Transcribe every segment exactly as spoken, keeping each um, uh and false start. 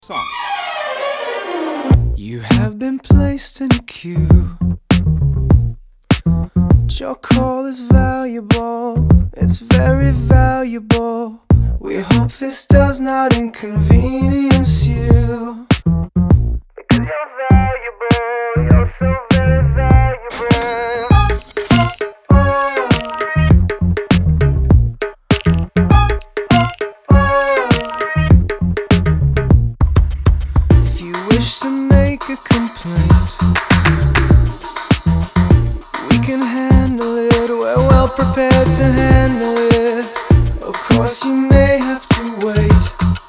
Song. You have been placed in a queue. Your call is valuable, it's very valuable. We hope this does not inconvenience you. Because you're valuable, you're so very valuable. Oh, oh, oh. If you wish to make a complaint, we can handle it, we're well prepared to handle it. Of course you may have to wait,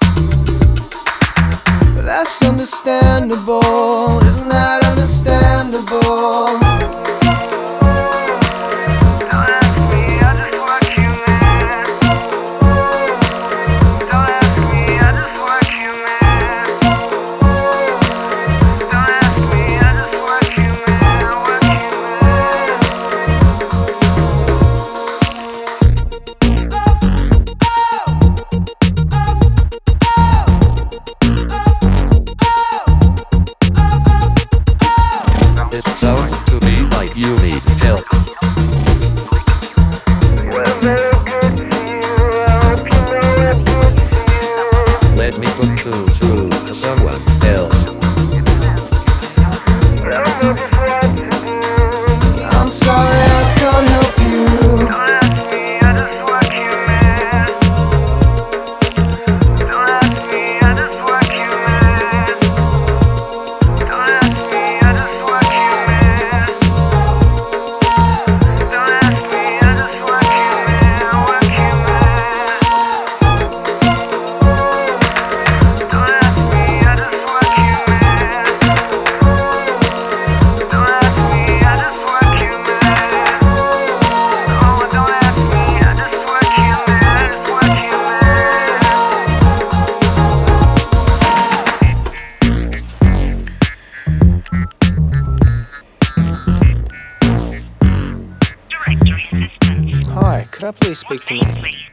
but that's understandable, isn't that understandable? Don't ask me, I just work you, man. Don't ask me, I just work you, man. Don't ask me, I just work you, man. I work you, It sounds to me like you need help. we're very good to you, I hope you know we're good to you. Let me put you through to someone else. I'm sorry, I can't help you. Don't ask me, I just work you, man. Don't ask me, I just work you, man. Don't ask me, I just work you, man. Don't ask me, I just work you, man. I work you, man. Don't ask me, I just work you, man. Don't ask me, I just work you, man. Oh, don't ask me, I just work you, man. I just work you, Directory assistance. Hi, could I please speak to Name, me? please.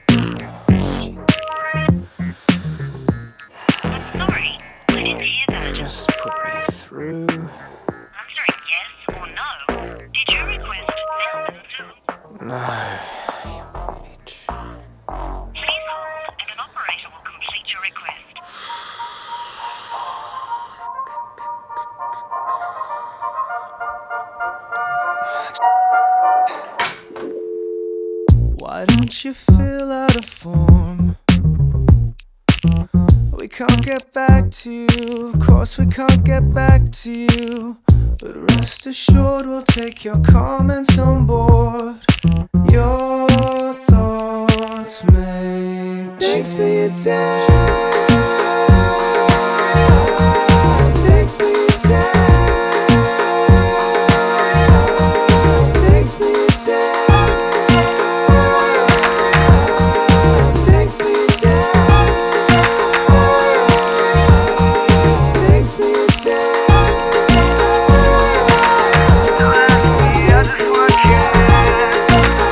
I'm sorry, I didn't hear that. Just put me through. Answering yes or no. Did you request now and soon? No. Please hold, and an operator will complete your request. Why don't you fill out a form? We can't get back to you, of course we can't get back to you. But rest assured we'll take your comments on board. Your thoughts may change. Thanks for your time. Thanks for your time. Thanks for your time. Thanks for your time. Thanks for your time. Don't ask me, I just work you, man.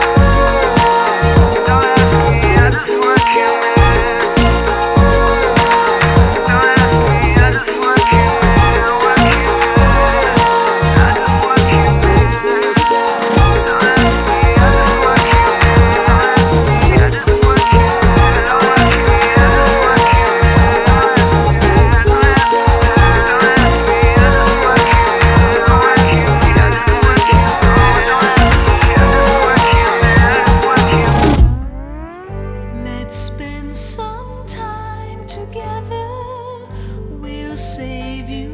Don't ask me, I just work you, man. Don't ask me, I just work you, man. I work you, man. I just work you, man. Thanks for your time. Don't ask me, I just work you, man. Don't ask me, I just work you, man. I work you, man. I just work you, man. Thanks for your time. Don't ask me, I just work you, man. I work you, man. I just work you, man. Don't ask me, I just work you, man. I work you. Let's spend some time together. We'll save you